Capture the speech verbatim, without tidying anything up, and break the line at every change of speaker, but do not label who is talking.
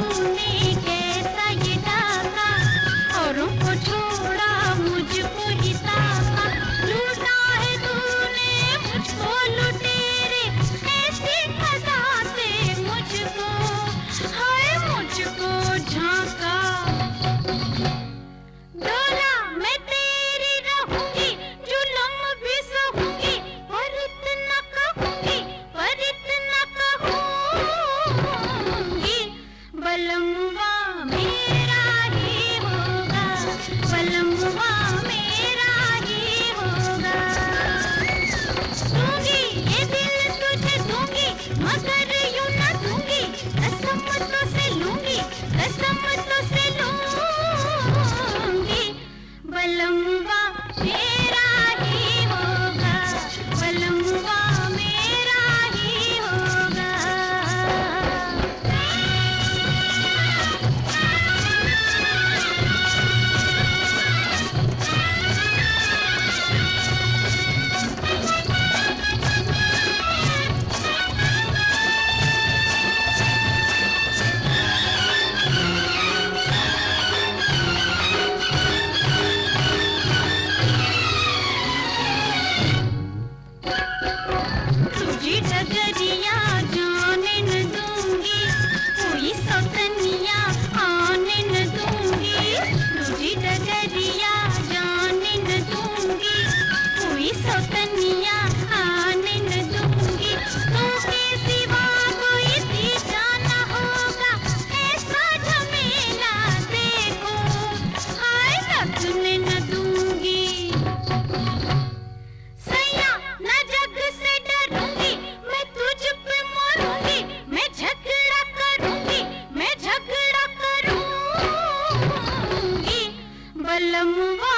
तूने कैसा ये डाका, औरों को छोड़ा मुझको ही ताका। लूटा है तूने मुझको लुटेरे, ऐसी अदा से मुझको, हाय मुझको झांका। डोला मैं तेरी रहूंगी, जुल्म भी सहूंगी, पर इतना कहूंगी, पर इतना कहूंगी, बलमुआ मेरा ही होगा, बलमुआ मेरा ही होगा। दूंगी ये दिल तुझे दूंगी, मगर यूं न दूंगी, कसम तो से लूंगी, कसम तो से लूंगी, बलमुआ मेरा ही होगा, बलमुआ मेरा ही होगा। तुझी डगरिया जाने न दूंगी, कोई सौतनिया आने न दूंगी। तुझी डगरिया जाने न दूंगी, कोई सौतनिया आने न दूंगी। तूके सिवा कोई तीजा न होगा, ऐसा झमेला देखो, हाय लगने न दूंगी। सैया न जग से डरूंगी, मैं तुझ पे मरूंगी, मैं झगड़ा करूंगी, मैं झगड़ा करूंगी, बलमुआ